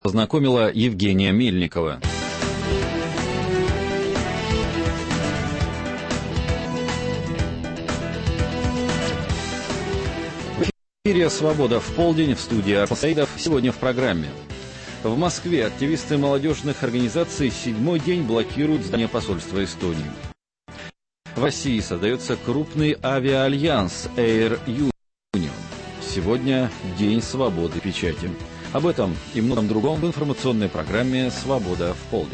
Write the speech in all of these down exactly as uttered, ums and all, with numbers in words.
Познакомила Евгения Мельникова. В эфире «Свобода в полдень», в студии Арслан Саидов. Сегодня в программе. В Москве активисты молодежных организаций седьмой день блокируют здание посольства Эстонии. В России создается крупный авиаальянс Air Union. Сегодня День свободы печати. Об этом и многом другом в информационной программе «Свобода в полдень».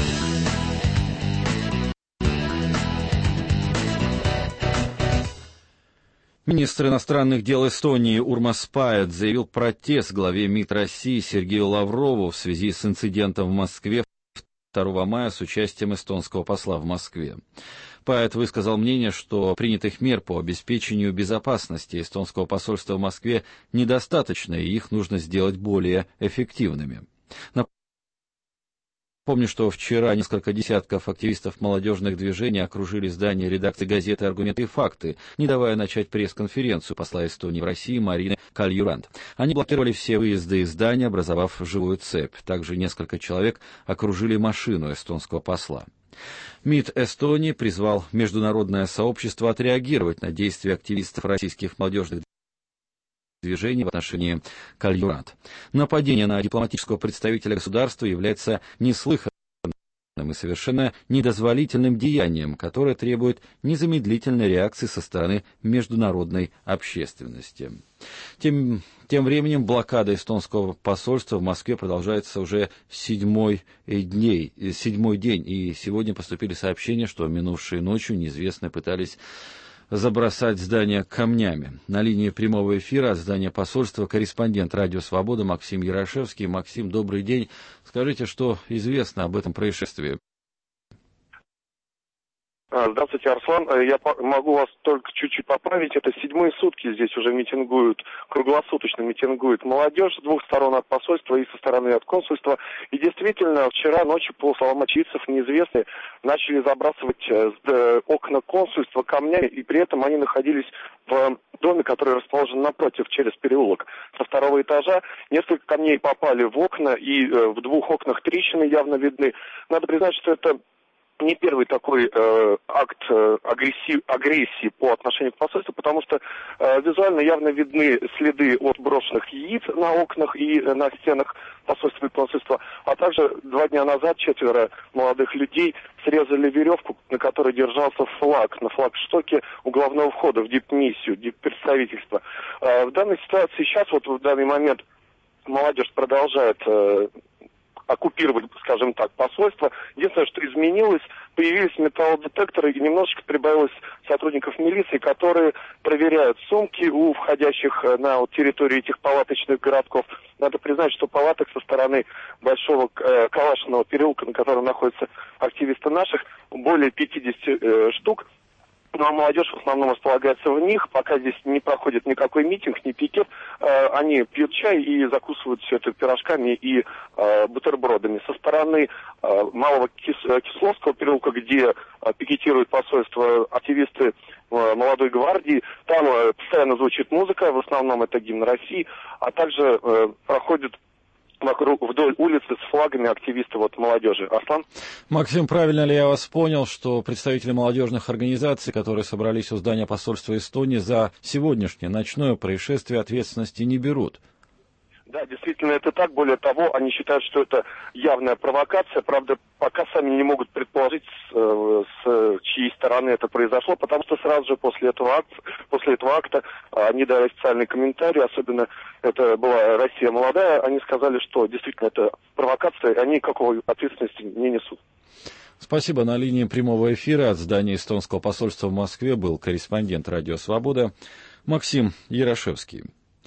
Министр иностранных дел Эстонии Урмас Паэт заявил протест главе МИД России Сергею Лаврову в связи с инцидентом в Москве второго мая с участием эстонского посла в Москве. Паэт высказал мнение, что принятых мер по обеспечению безопасности эстонского посольства в Москве недостаточно, и их нужно сделать более эффективными. Напомню, что вчера несколько десятков активистов молодежных движений окружили здание редакции газеты «Аргументы и факты», не давая начать пресс-конференцию посла Эстонии в России Марины Кальюрант. Они блокировали все выезды из здания, образовав живую цепь. Также несколько человек окружили машину эстонского посла. МИД Эстонии призвал международное сообщество отреагировать на действия активистов российских молодежных движений в отношении Кальюрант. Нападение на дипломатического представителя государства является неслыханным и совершенно недозволительным деянием, которое требует незамедлительной реакции со стороны международной общественности. Тем, тем временем блокада эстонского посольства в Москве продолжается уже седьмой, дней, седьмой день, и сегодня поступили сообщения, что минувшей ночью неизвестные пытались забросать здание камнями. На линии прямого эфира от здания посольства корреспондент «Радио Свобода» Максим Ярошевский. Максим, добрый день. Скажите, что известно об этом происшествии? Здравствуйте, Арслан. Я могу вас только чуть-чуть поправить. Это седьмые сутки здесь уже митингуют, круглосуточно митингует молодежь с двух сторон от посольства и со стороны от консульства. И действительно, вчера ночью, по словам очевидцев, неизвестные начали забрасывать окна консульства камнями, и при этом они находились в доме, который расположен напротив, через переулок. Со второго этажа несколько камней попали в окна, и в двух окнах трещины явно видны. Надо признать, что это не первый такой э, акт э, агрессии, агрессии по отношению к посольству, потому что э, визуально явно видны следы от брошенных яиц на окнах и э, на стенах посольства и консульства, а также два дня назад четверо молодых людей срезали веревку, на которой держался флаг, на флагштоке у главного входа в дипмиссию, диппредставительство. Э, в данной ситуации сейчас, вот в данный момент, молодежь продолжает э, оккупировать, скажем так, посольство. Единственное, что изменилось, появились металлодетекторы и немножечко прибавилось сотрудников милиции, которые проверяют сумки у входящих на вот, территорию этих палаточных городков. Надо признать, что палаток со стороны Большого э, Калашиного переулка, на котором находятся активисты наших, более пятидесяти э, штук. Ну, а молодежь в основном располагается в них, пока здесь не проходит никакой митинг, ни пикет, э, они пьют чай и закусывают все это пирожками и э, бутербродами. Со стороны э, Малого Кис, Кисловского переулка, где э, пикетируют посольство активисты э, молодой гвардии, там э, постоянно звучит музыка, в основном это гимн России, а также э, проходит вокруг, вдоль улицы с флагами активисты вот, молодежи. Арслан? Максим, правильно ли я вас понял, что представители молодежных организаций, которые собрались у здания посольства Эстонии, за сегодняшнее ночное происшествие ответственности не берут? Да, действительно, это так. Более того, они считают, что это явная провокация. Правда, пока сами не могут предположить, с, с чьей стороны это произошло, потому что сразу же после этого акта, после этого акта они дали официальный комментарий, особенно это была «Россия молодая», они сказали, что действительно это провокация, и они никакой ответственности не несут. Спасибо. На линии прямого эфира от здания эстонского посольства в Москве был корреспондент «Радио Свобода» Максим Ярошевский.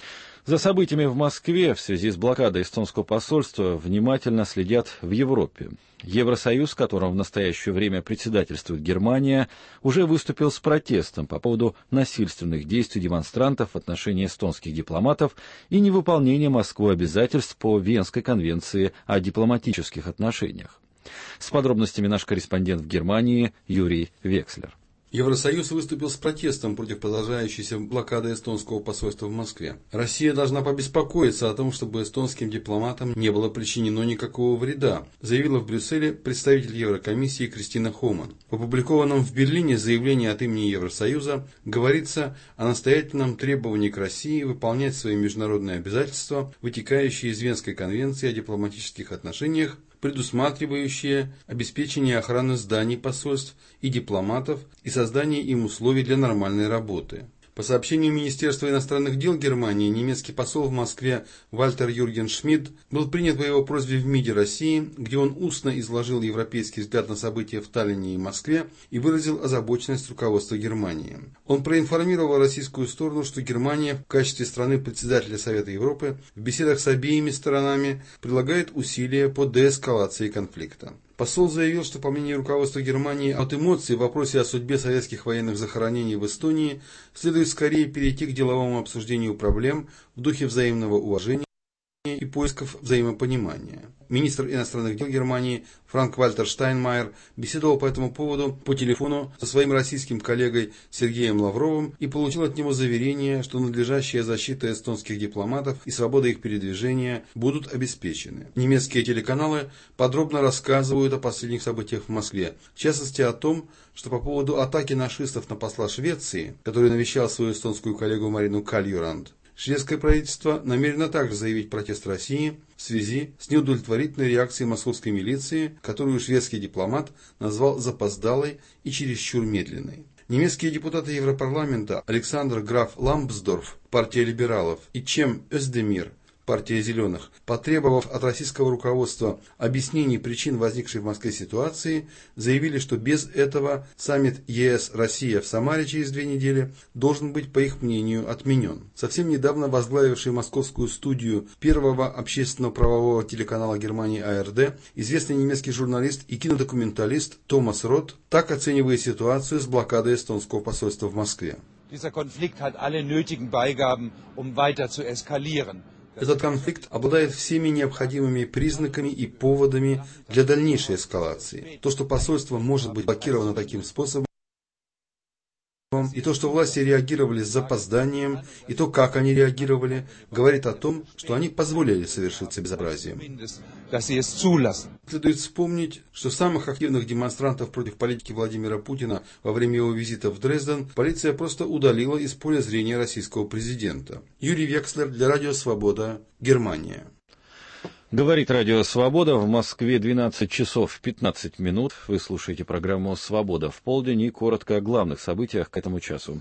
За событиями в Москве в связи с блокадой эстонского посольства внимательно следят в Европе. Евросоюз, которым в настоящее время председательствует Германия, уже выступил с протестом по поводу насильственных действий демонстрантов в отношении эстонских дипломатов и невыполнения Москвой обязательств по Венской конвенции о дипломатических отношениях. С подробностями наш корреспондент в Германии Юрий Векслер. Евросоюз выступил с протестом против продолжающейся блокады эстонского посольства в Москве. Россия должна побеспокоиться о том, чтобы эстонским дипломатам не было причинено никакого вреда, заявила в Брюсселе представитель Еврокомиссии Кристина Хоман. В опубликованном в Берлине заявлении от имени Евросоюза говорится о настоятельном требовании к России выполнять свои международные обязательства, вытекающие из Венской конвенции о дипломатических отношениях, предусматривающие обеспечение охраны зданий посольств и дипломатов и создание им условий для нормальной работы. По сообщению Министерства иностранных дел Германии, немецкий посол в Москве Вальтер Юрген Шмидт был принят по его просьбе в МИДе России, где он устно изложил европейский взгляд на события в Таллине и Москве и выразил озабоченность руководства Германии. Он проинформировал российскую сторону, что Германия в качестве страны-председателя Совета Европы в беседах с обеими сторонами прилагает усилия по деэскалации конфликта. Посол заявил, что по мнению руководства Германии от эмоций в вопросе о судьбе советских военных захоронений в Эстонии следует скорее перейти к деловому обсуждению проблем в духе взаимного уважения и поисков взаимопонимания. Министр иностранных дел Германии Франк-Вальтер Штайнмайер беседовал по этому поводу по телефону со своим российским коллегой Сергеем Лавровым и получил от него заверение, что надлежащая защита эстонских дипломатов и свобода их передвижения будут обеспечены. Немецкие телеканалы подробно рассказывают о последних событиях в Москве, в частности о том, что по поводу атаки нашистов на посла Швеции, который навещал свою эстонскую коллегу Марину Кальюранд, шведское правительство намерено также заявить протест России в связи с неудовлетворительной реакцией московской милиции, которую шведский дипломат назвал запоздалой и чересчур медленной. Немецкие депутаты Европарламента Александр Граф Ламсдорф, партия либералов, и Чем Özdemir, партия зеленых, потребовав от российского руководства объяснений причин возникшей в Москве ситуации, заявили, что без этого саммит ЕС-Россия в Самаре через две недели должен быть, по их мнению, отменен. Совсем недавно возглавивший московскую студию первого общественно-правового телеканала Германии А Р Д известный немецкий журналист и кинодокументалист Томас Рот так оценивает ситуацию с блокадой эстонского посольства в Москве. Dieser Konflikt hat alle nötigen Beigaben, um weiter zu eskalieren. Этот конфликт обладает всеми необходимыми признаками и поводами для дальнейшей эскалации. То, что посольство может быть блокировано таким способом, и то, что власти реагировали с запозданием, и то, как они реагировали, говорит о том, что они позволили совершиться безобразием. Следует вспомнить, что самых активных демонстрантов против политики Владимира Путина во время его визита в Дрезден полиция просто удалила из поля зрения российского президента. Юрий Векслер для Радио Свобода, Германия. Говорит Радио Свобода. В Москве двенадцать часов пятнадцать минут. Вы слушаете программу «Свобода в полдень» и коротко о главных событиях к этому часу.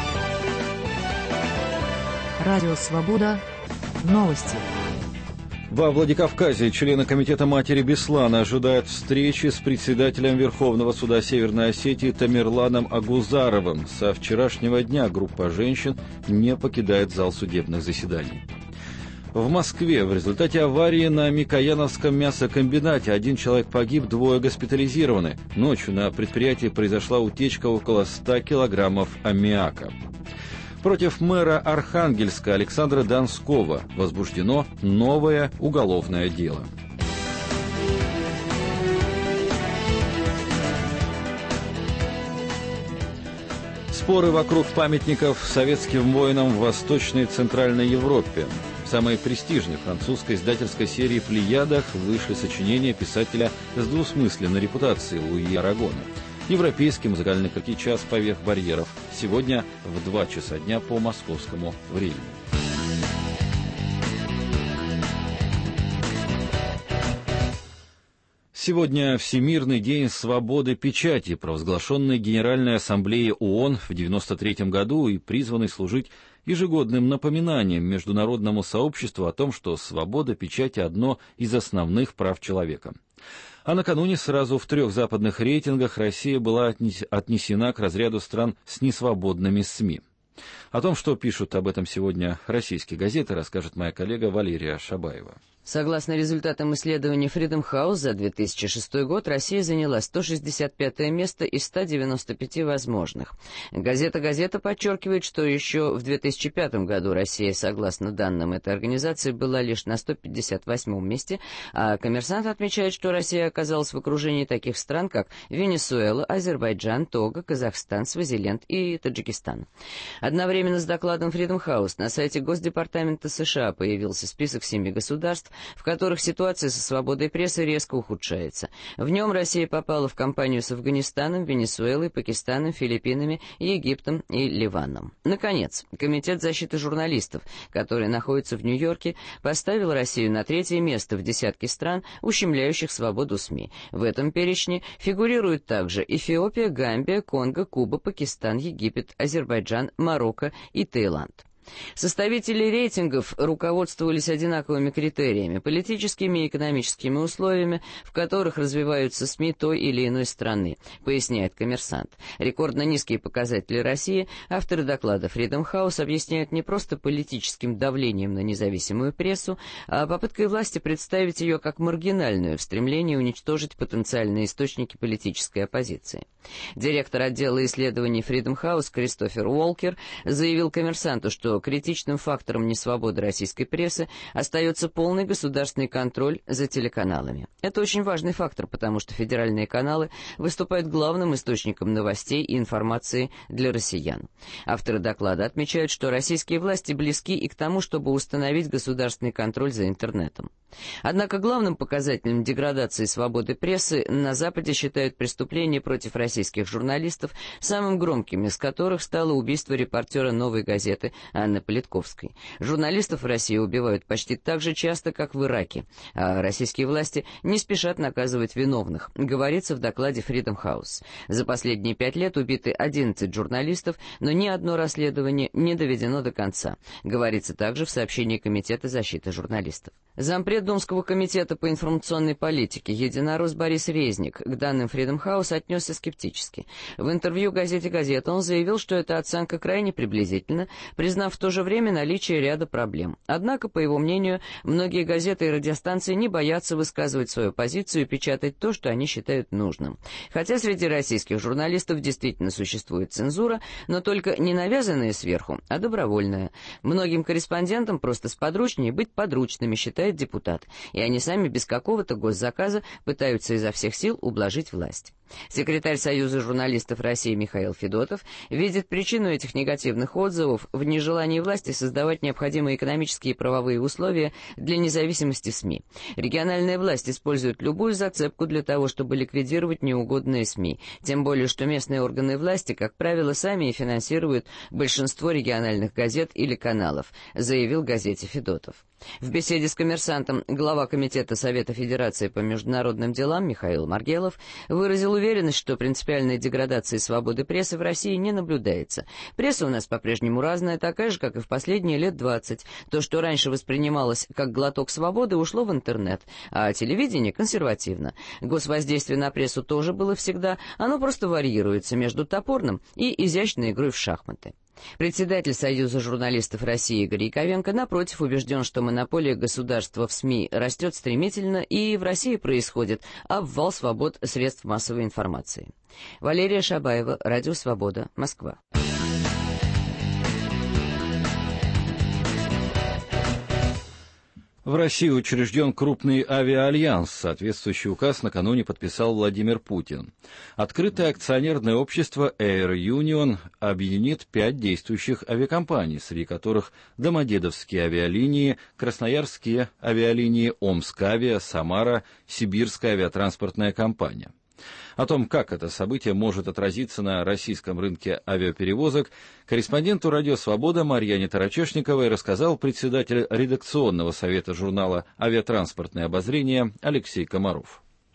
Радио Свобода. Новости. Во Владикавказе члены комитета матери Беслана ожидают встречи с председателем Верховного суда Северной Осетии Тамерланом Агузаровым. Со вчерашнего дня группа женщин не покидает зал судебных заседаний. В Москве в результате аварии на Микояновском мясокомбинате один человек погиб, двое госпитализированы. Ночью на предприятии произошла утечка около ста килограммов аммиака. Против мэра Архангельска Александра Донского возбуждено новое уголовное дело. Споры вокруг памятников советским воинам в Восточной и Центральной Европе. В самой престижной французской издательской серии «Плеядах» вышли сочинения писателя с двусмысленной репутацией Луи Арагона. Европейский музыкальный критический час поверх барьеров. Сегодня в два часа дня по московскому времени. Сегодня Всемирный день свободы печати, провозглашенный Генеральной Ассамблеей ООН в девяносто третьем году и призванный служить ежегодным напоминанием международному сообществу о том, что свобода печати – одно из основных прав человека. А накануне сразу в трех западных рейтингах Россия была отнесена к разряду стран с несвободными СМИ. О том, что пишут об этом сегодня российские газеты, расскажет моя коллега Валерия Шабаева. Согласно результатам исследования Freedom House, за две тысячи шестой год Россия заняла сто шестьдесят пятое место из ста девяноста пяти возможных. Газета «Газета» подчеркивает, что еще в две тысячи пятом году Россия, согласно данным этой организации, была лишь на сто пятьдесят восьмом месте, а «Коммерсант» отмечает, что Россия оказалась в окружении таких стран, как Венесуэла, Азербайджан, Того, Казахстан, Свазиленд и Таджикистан. Одновременно с докладом Freedom House на сайте Госдепартамента США появился список семи государств, в которых ситуация со свободой прессы резко ухудшается. В нем Россия попала в компанию с Афганистаном, Венесуэлой, Пакистаном, Филиппинами, Египтом и Ливаном. Наконец, Комитет защиты журналистов, который находится в Нью-Йорке, поставил Россию на третье место в десятке стран, ущемляющих свободу СМИ. В этом перечне фигурируют также Эфиопия, Гамбия, Конго, Куба, Пакистан, Египет, Азербайджан, Марокко и Таиланд. Составители рейтингов руководствовались одинаковыми критериями, политическими и экономическими условиями, в которых развиваются СМИ той или иной страны, поясняет «Коммерсант». Рекордно низкие показатели России авторы доклада Freedom House объясняют не просто политическим давлением на независимую прессу, а попыткой власти представить ее как маргинальную в стремлении уничтожить потенциальные источники политической оппозиции. Директор отдела исследований Freedom House Кристофер Уолкер заявил «Коммерсанту», что критичным фактором несвободы российской прессы остается полный государственный контроль за телеканалами. Это очень важный фактор, потому что федеральные каналы выступают главным источником новостей и информации для россиян. Авторы доклада отмечают, что российские власти близки и к тому, чтобы установить государственный контроль за интернетом. Однако главным показателем деградации свободы прессы на Западе считают преступления против российских журналистов, самым громким из которых стало убийство репортера «Новой газеты» Анны Политковской. Журналистов в России убивают почти так же часто, как в Ираке, а российские власти не спешат наказывать виновных, говорится в докладе Freedom House. За последние пять лет убиты одиннадцать журналистов, но ни одно расследование не доведено до конца, говорится также в сообщении Комитета защиты журналистов. Зампред Думского комитета по информационной политике единорос Борис Резник к данным Freedom House отнесся скептически. В интервью газете «Газета» он заявил, что эта оценка крайне приблизительна, признав в то же время наличие ряда проблем. Однако, по его мнению, многие газеты и радиостанции не боятся высказывать свою позицию и печатать то, что они считают нужным. Хотя среди российских журналистов действительно существует цензура, но только не навязанная сверху, а добровольная. Многим корреспондентам просто сподручнее быть подручными, считает депутат, и они сами без какого-то госзаказа пытаются изо всех сил ублажить власть. Секретарь Союза журналистов России Михаил Федотов видит причину этих негативных отзывов в нежелании власти создавать необходимые экономические и правовые условия для независимости СМИ. Региональная власть использует любую зацепку для того, чтобы ликвидировать неугодные СМИ, тем более что местные органы власти, как правило, сами и финансируют большинство региональных газет или каналов, заявил газете Федотов. В беседе с «Коммерсантом» глава Комитета Совета Федерации по международным делам Михаил Маргелов выразил уверенность, что принципиальной деградации свободы прессы в России не наблюдается. Пресса у нас по-прежнему разная, такая же, как и в последние лет двадцать. То, что раньше воспринималось как глоток свободы, ушло в интернет, а телевидение консервативно. Госвоздействие на прессу тоже было всегда, оно просто варьируется между топорным и изящной игрой в шахматы. Председатель Союза журналистов России Игорь Яковенко, напротив, убежден, что монополия государства в СМИ растет стремительно, и в России происходит обвал свобод средств массовой информации. Валерия Шабаева, Радио Свобода, Москва. В России учрежден крупный авиаальянс. Соответствующий указ накануне подписал Владимир Путин. Открытое акционерное общество Air Union объединит пять действующих авиакомпаний, среди которых Домодедовские авиалинии, Красноярские авиалинии, Омскавиа, Самара, Сибирская авиатранспортная компания. О том, как это событие может отразиться на российском рынке авиаперевозок, корреспонденту «Радио Свобода» Марьяне Тарачешниковой рассказал председатель редакционного совета журнала «Авиатранспортное обозрение» Алексей Комаров.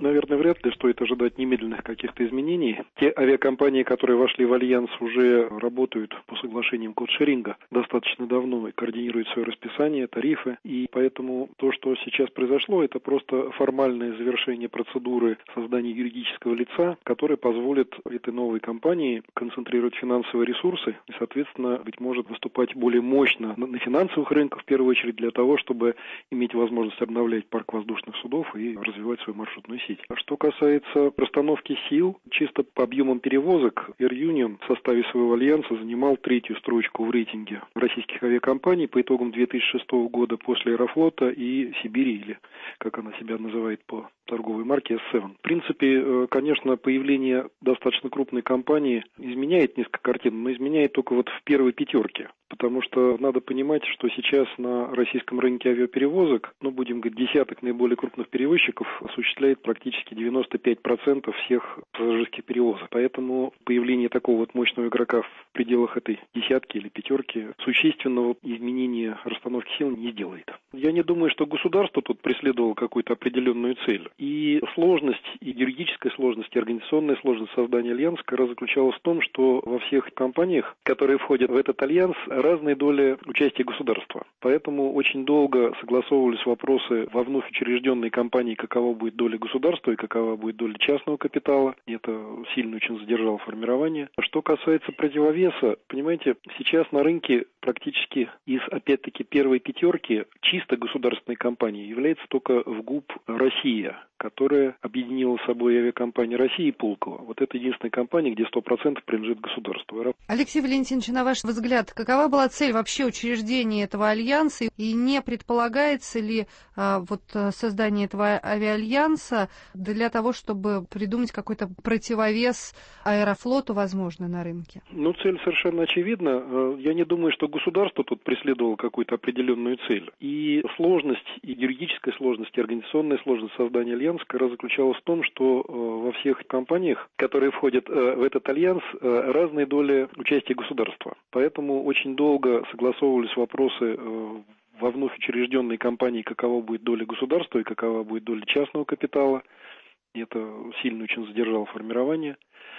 наверное, вряд ли стоит ожидать немедленных каких-то изменений. Те авиакомпании, которые вошли в Альянс, уже работают по соглашениям кодшеринга достаточно давно и координируют свое расписание, тарифы. И поэтому то, что сейчас произошло, это просто формальное завершение процедуры создания юридического лица, которое позволит этой новой компании концентрировать финансовые ресурсы и, соответственно, быть может, выступать более мощно на финансовых рынках, в первую очередь для того, чтобы иметь возможность обновлять парк воздушных судов и развивать свою маршрутную сеть. А что касается расстановки сил, чисто по объемам перевозок, Air Union в составе своего альянса занимал третью строчку в рейтинге российских авиакомпаний по итогам две тысячи шестого года после Аэрофлота и Сибири, или как она себя называет по торговой марке эс семь. В принципе, конечно, появление достаточно крупной компании изменяет несколько картин, но изменяет только вот в первой пятерке. Потому что надо понимать, что сейчас на российском рынке авиаперевозок, ну, будем говорить, десяток наиболее крупных перевозчиков осуществляет практически девяносто пять процентов всех пассажирских перевозок. Поэтому появление такого вот мощного игрока в пределах этой десятки или пятерки существенного изменения расстановки сил не сделает. Я не думаю, что государство тут преследовало какую-то определенную цель. И сложность, и юридическая сложность, и организационная сложность создания альянса как раз заключалась в том, что во всех компаниях, которые входят в этот альянс, разные доли участия государства. Поэтому очень долго согласовывались вопросы во вновь учрежденной компании, какова будет доля государства и какова будет доля частного капитала. И это сильно очень задержало формирование. Что касается противовеса, понимаете, сейчас на рынке практически из, опять-таки, первой пятерки чисто государственной компании является только ВГУП «Россия», которая объединила с собой авиакомпания «Россия» и Пулково. Вот это единственная компания, где сто процентов принадлежит государству. Алексей Валентинович, на ваш взгляд, какова была цель вообще учреждения этого альянса? И не предполагается ли а, вот создание этого авиальянса для того, чтобы придумать какой-то противовес Аэрофлоту, возможно, на рынке? Ну, цель совершенно очевидна. Я не думаю, что государство тут преследовало какую-то определенную цель. И сложность, и юридическая сложность, и организационная сложность создания альянса как раз заключалась в том, что во всех компаниях, которые входят в этот альянс, разные доли участия государства. Поэтому очень долго согласовывались вопросы во вновь учрежденной компании, какова будет доля государства и какова будет доля частного капитала. И это сильно очень задержало формирование.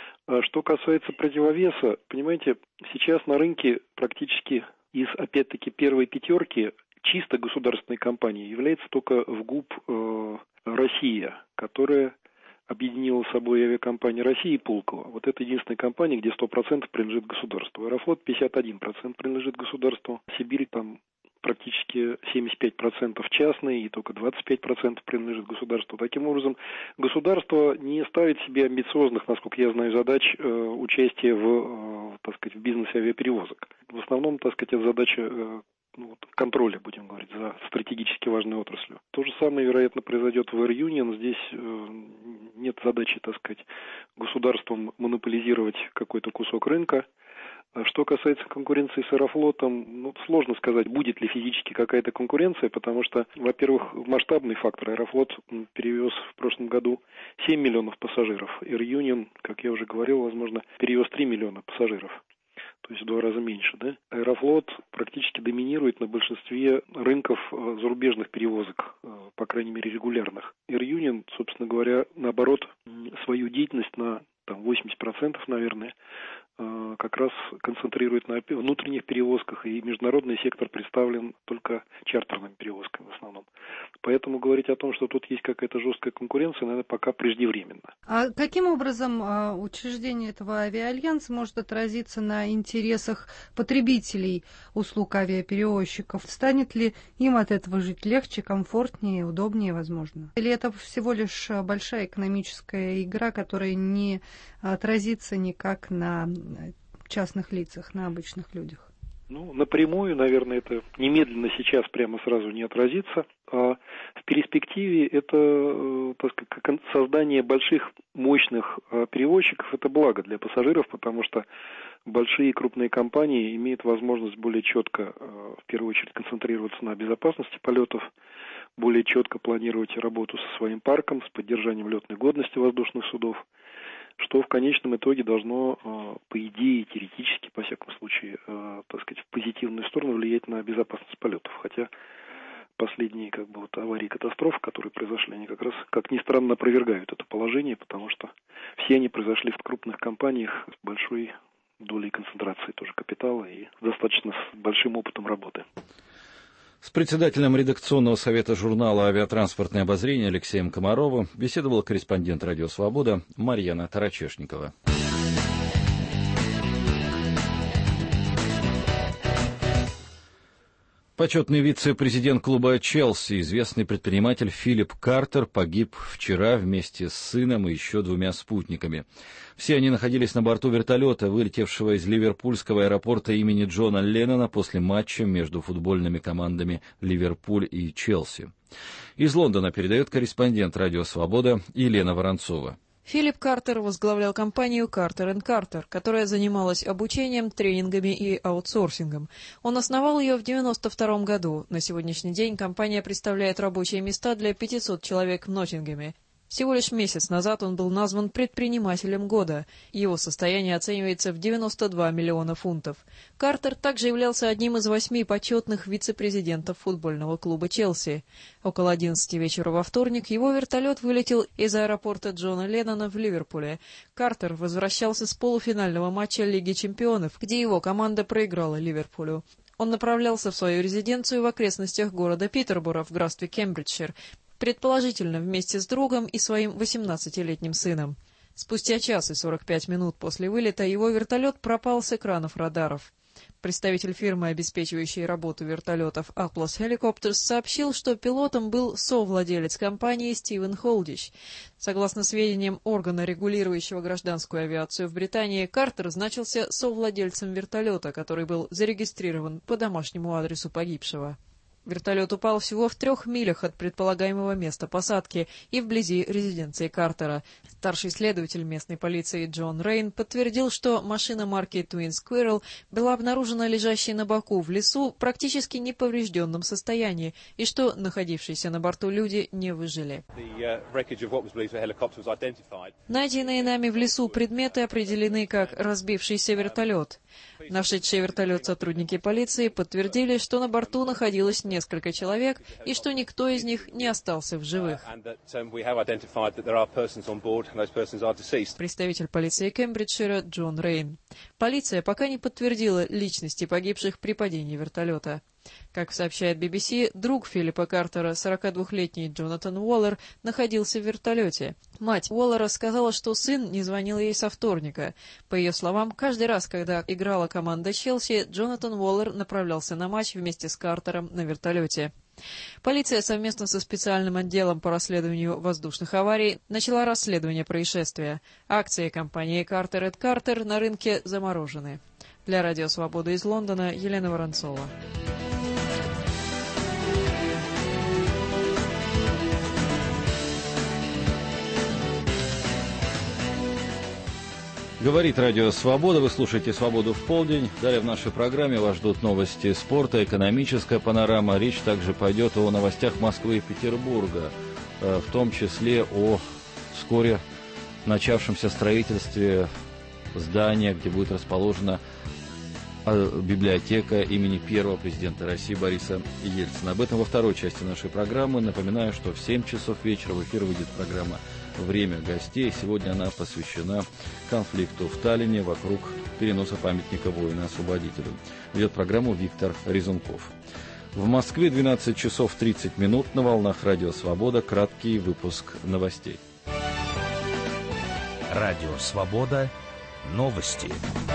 Что касается противовеса, понимаете, сейчас на рынке практически из, опять-таки, первой пятерки чисто государственной компании является только ВГУП э, «Россия», которая объединила с собой авиакомпания «Россия» и Пулково. Вот это единственная компания, где сто процентов принадлежит государству. Аэрофлот пятьдесят один процент принадлежит государству. Сибирь там практически семьдесят пять процентов частные и только двадцать пять процентов принадлежит государству. Таким образом, государство не ставит себе амбициозных, насколько я знаю, задач э, участия в, э, так сказать, в бизнесе авиаперевозок. В основном, так сказать, это задача э, ну, вот, контроля, будем говорить, за стратегически важной отраслью. То же самое, вероятно, произойдет в Air Union. Здесь э, нет задачи, так сказать, государством монополизировать какой-то кусок рынка. Что касается конкуренции с Аэрофлотом, ну, сложно сказать, будет ли физически какая-то конкуренция, потому что, во-первых, масштабный фактор. Аэрофлот перевез в прошлом году семь миллионов пассажиров. Air Union, как я уже говорил, возможно, перевез три миллиона пассажиров. То есть в два раза меньше, да? Аэрофлот практически доминирует на большинстве рынков зарубежных перевозок, по крайней мере, регулярных. Air Union, собственно говоря, наоборот, свою деятельность на там, восемьдесят процентов, наверное, как раз концентрирует на внутренних перевозках, и международный сектор представлен только чартерными перевозками в основном. Поэтому говорить о том, что тут есть какая-то жесткая конкуренция, наверное, пока преждевременно. А каким образом учреждение этого авиаальянса может отразиться на интересах потребителей услуг авиаперевозчиков? Станет ли им от этого жить легче, комфортнее, удобнее, возможно? Или это всего лишь большая экономическая игра, которая не отразится никак на частных лицах, на обычных людях? Ну, напрямую, наверное, это немедленно сейчас прямо сразу не отразится. А в перспективе это, так сказать, создание больших, мощных перевозчиков – это благо для пассажиров, потому что большие крупные компании имеют возможность более четко, в первую очередь, концентрироваться на безопасности полетов, более четко планировать работу со своим парком, с поддержанием летной годности воздушных судов, что в конечном итоге должно, по идее, теоретически, по всякому случаю, так сказать, в позитивную сторону влиять на безопасность полетов. Хотя последние как бы вот аварии и катастрофы, которые произошли, они как раз, как ни странно, опровергают это положение, потому что все они произошли в крупных компаниях с большой долей концентрации тоже капитала и достаточно с большим опытом работы. С председателем редакционного совета журнала «Авиатранспортное обозрение» Алексеем Комаровым беседовал корреспондент «Радио Свобода» Марьяна Тарачешникова. Почетный вице-президент клуба «Челси», известный предприниматель Филипп Картер, погиб вчера вместе с сыном и еще двумя спутниками. Все они находились на борту вертолета, вылетевшего из ливерпульского аэропорта имени Джона Леннона после матча между футбольными командами «Ливерпуль» и «Челси». Из Лондона передает корреспондент «Радио Свобода» Елена Воронцова. Филипп Картер возглавлял компанию «Картер энд Картер», которая занималась обучением, тренингами и аутсорсингом. Он основал ее в девяносто втором году. На сегодняшний день компания представляет рабочие места для пятисот человек в Ноттингеме. Всего лишь месяц назад он был назван предпринимателем года. Его состояние оценивается в девяносто два миллиона фунтов. Картер также являлся одним из восьми почетных вице-президентов футбольного клуба «Челси». Около одиннадцати вечера во вторник его вертолет вылетел из аэропорта Джона Леннона в Ливерпуле. Картер возвращался с полуфинального матча Лиги чемпионов, где его команда проиграла Ливерпулю. Он направлялся в свою резиденцию в окрестностях города Питерборо в графстве Кембриджшир, предположительно вместе с другом и своим восемнадцатилетним сыном. Спустя час и сорок пять минут после вылета его вертолет пропал с экранов радаров. Представитель фирмы, обеспечивающей работу вертолетов Atlas Helicopters, сообщил, что пилотом был совладелец компании Стивен Холдич. Согласно сведениям органа, регулирующего гражданскую авиацию в Британии, Картер значился совладельцем вертолета, который был зарегистрирован по домашнему адресу погибшего. Вертолет упал всего в трех милях от предполагаемого места посадки и вблизи резиденции Картера. Старший следователь местной полиции Джон Рейн подтвердил, что машина марки Twin Squirrel была обнаружена лежащей на боку в лесу в практически неповрежденном состоянии и что находившиеся на борту люди не выжили. Найденные нами в лесу предметы определены как разбившийся вертолет. Нашедшие вертолет сотрудники полиции подтвердили, что на борту находилось несколько человек и что никто из них не остался в живых. Представитель полиции Кембриджшира Джон Рейн. Полиция пока не подтвердила личности погибших при падении вертолета. Как сообщает би би си, друг Филиппа Картера, сорокадвухлетний Джонатан Уоллер, находился в вертолете. Мать Уоллера сказала, что сын не звонил ей со вторника. По ее словам, каждый раз, когда играла команда Челси, Джонатан Уоллер направлялся на матч вместе с Картером на вертолете. Полиция совместно со специальным отделом по расследованию воздушных аварий начала расследование происшествия. Акции компании «Картер энд Картер» на рынке заморожены. Для Радио Свобода из Лондона Елена Воронцова. Говорит Радио Свобода, вы слушаете «Свободу в полдень». Далее в нашей программе вас ждут новости спорта, экономическая панорама. Речь также пойдет о новостях Москвы и Петербурга, в том числе о вскоре начавшемся строительстве здания, где будет расположена библиотека имени первого президента России Бориса Ельцина. Об этом во второй части нашей программы. Напоминаю, что в семь часов вечера в эфир выйдет программа «Время гостей». Сегодня она посвящена конфликту в Таллине вокруг переноса памятника воину-освободителю. Ведет программу Виктор Резунков. В Москве двенадцать часов тридцать минут на волнах Радио Свобода. Краткий выпуск новостей. Радио Свобода. Новости.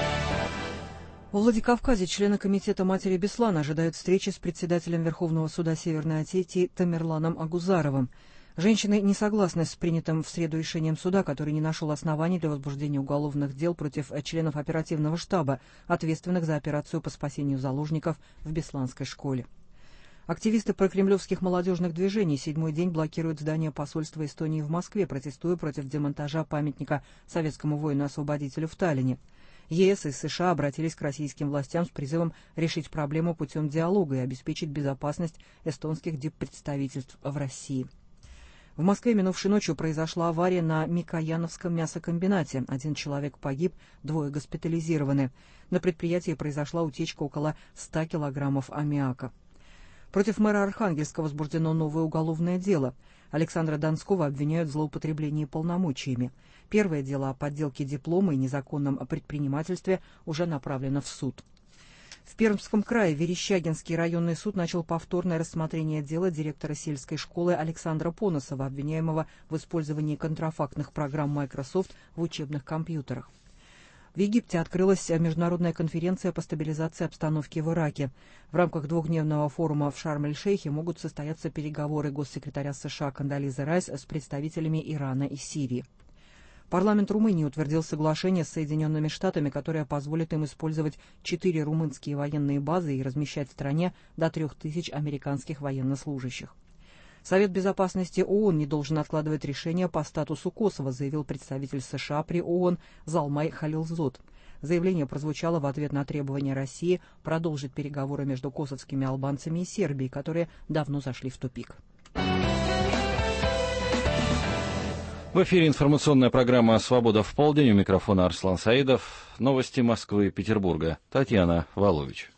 В Владикавказе члены комитета матери Беслана ожидают встречи с председателем Верховного суда Северной Осетии Тамерланом Агузаровым. Женщины не согласны с принятым в среду решением суда, который не нашел оснований для возбуждения уголовных дел против членов оперативного штаба, ответственных за операцию по спасению заложников в Бесланской школе. Активисты прокремлевских молодежных движений седьмой день блокируют здание посольства Эстонии в Москве, протестуя против демонтажа памятника советскому воину-освободителю в Таллине. ЕС и США обратились к российским властям с призывом решить проблему путем диалога и обеспечить безопасность эстонских диппредставительств в России. В Москве минувшей ночью произошла авария на Микояновском мясокомбинате. Один человек погиб, двое госпитализированы. На предприятии произошла утечка около ста килограммов аммиака. Против мэра Архангельска возбуждено новое уголовное дело. Александра Донского обвиняют в злоупотреблении полномочиями. Первое дело о подделке диплома и незаконном предпринимательстве уже направлено в суд. В Пермском крае Верещагинский районный суд начал повторное рассмотрение дела директора сельской школы Александра Поносова, обвиняемого в использовании контрафактных программ Microsoft в учебных компьютерах. В Египте открылась международная конференция по стабилизации обстановки в Ираке. В рамках двухдневного форума в Шарм-эль-Шейхе могут состояться переговоры госсекретаря США Кондолизы Райс с представителями Ирана и Сирии. Парламент Румынии утвердил соглашение с Соединенными Штатами, которое позволит им использовать четыре румынские военные базы и размещать в стране до трех тысяч американских военнослужащих. Совет Безопасности ООН не должен откладывать решение по статусу Косово, заявил представитель США при ООН Залмай Халилзод. Заявление прозвучало в ответ на требование России продолжить переговоры между косовскими албанцами и Сербией, которые давно зашли в тупик. В эфире информационная программа «Свобода в полдень». У микрофона Арслан Саидов. Новости Москвы и Петербурга. Татьяна Волович.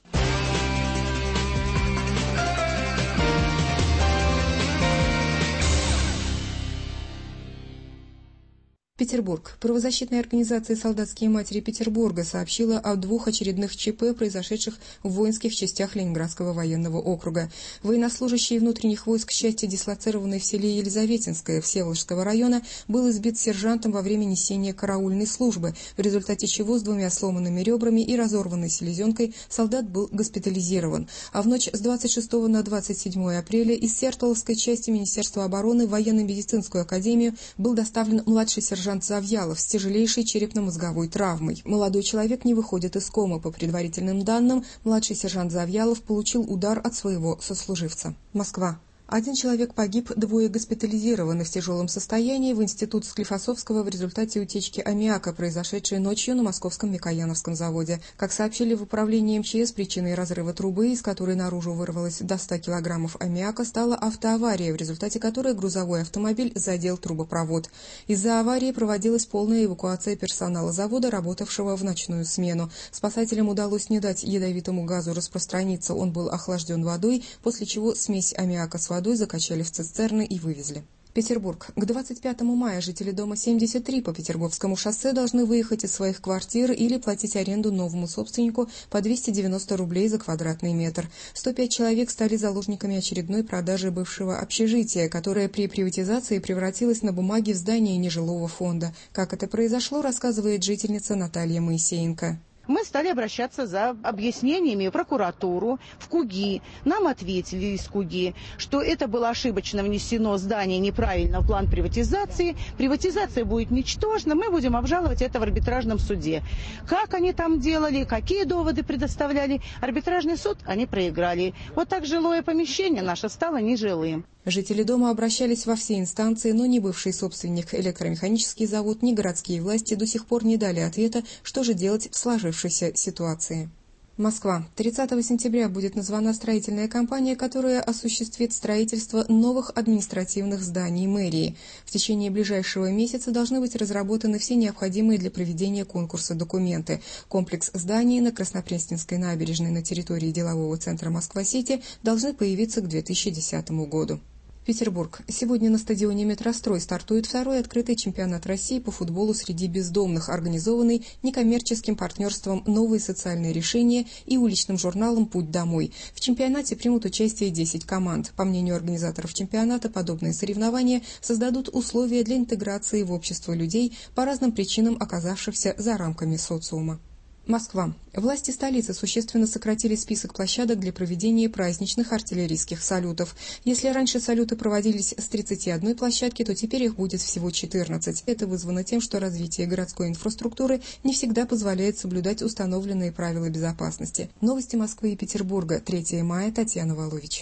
Петербург. Правозащитная организация «Солдатские матери Петербурга» сообщила о двух очередных ЧП, произошедших в воинских частях Ленинградского военного округа. Военнослужащий внутренних войск части, дислоцированной в селе Елизаветинское Всеволожского района, был избит сержантом во время несения караульной службы, в результате чего с двумя сломанными ребрами и разорванной селезенкой солдат был госпитализирован. А в ночь с двадцать шестого на двадцать седьмое апреля из Сертоловской части Министерства обороны в военно-медицинскую академию был доставлен младший сержант Завьялов с тяжелейшей черепно-мозговой травмой. Молодой человек не выходит из комы. По предварительным данным, младший сержант Завьялов получил удар от своего сослуживца. Москва. Один человек погиб, двое госпитализированы в тяжелом состоянии в институт Склифосовского в результате утечки аммиака, произошедшей ночью на московском Микояновском заводе. Как сообщили в управлении МЧС, причиной разрыва трубы, из которой наружу вырвалось до ста килограммов аммиака, стала автоавария, в результате которой грузовой автомобиль задел трубопровод. Из-за аварии проводилась полная эвакуация персонала завода, работавшего в ночную смену. Спасателям удалось не дать ядовитому газу распространиться, он был охлажден водой, после чего смесь аммиака с водой водой закачали в цистерны и вывезли. Петербург. К двадцать пятому мая жители дома семьдесят три по Петерговскому шоссе должны выехать из своих квартир или платить аренду новому собственнику по двести девяносто рублей за квадратный метр. сто пять человек стали заложниками очередной продажи бывшего общежития, которое при приватизации превратилось на бумаге в здание нежилого фонда. Как это произошло, рассказывает жительница Наталья Моисеенко. Мы стали обращаться за объяснениями в прокуратуру, в КУГИ. Нам ответили из КУГИ, что это было ошибочно внесено здание неправильно в план приватизации. Приватизация будет ничтожна, мы будем обжаловать это в арбитражном суде. Как они там делали, какие доводы предоставляли, арбитражный суд они проиграли. Вот так жилое помещение наше стало нежилым. Жители дома обращались во все инстанции, но ни бывший собственник электромеханический завод, ни городские власти до сих пор не дали ответа, что же делать в сложившейся ситуации. Москва. тридцатого сентября будет названа строительная компания, которая осуществит строительство новых административных зданий мэрии. В течение ближайшего месяца должны быть разработаны все необходимые для проведения конкурса документы. Комплекс зданий на Краснопресненской набережной на территории делового центра Москва-Сити должны появиться к две тысячи десятому году. Петербург. Сегодня на стадионе «Метрострой» стартует второй открытый чемпионат России по футболу среди бездомных, организованный некоммерческим партнерством «Новые социальные решения» и уличным журналом «Путь домой». В чемпионате примут участие десять команд. По мнению организаторов чемпионата, подобные соревнования создадут условия для интеграции в общество людей, по разным причинам оказавшихся за рамками социума. Москва. Власти столицы существенно сократили список площадок для проведения праздничных артиллерийских салютов. Если раньше салюты проводились с тридцати одной площадки, то теперь их будет всего четырнадцать. Это вызвано тем, что развитие городской инфраструктуры не всегда позволяет соблюдать установленные правила безопасности. Новости Москвы и Петербурга. третьего мая. Татьяна Волович.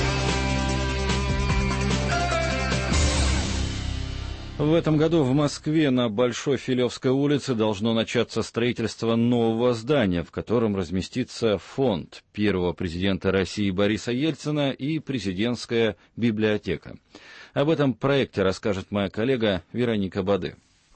В этом году в Москве на Большой Филевской улице должно начаться строительство нового здания, в котором разместится фонд первого президента России Бориса Ельцина и президентская библиотека. Об этом проекте расскажет моя коллега Вероника Баде.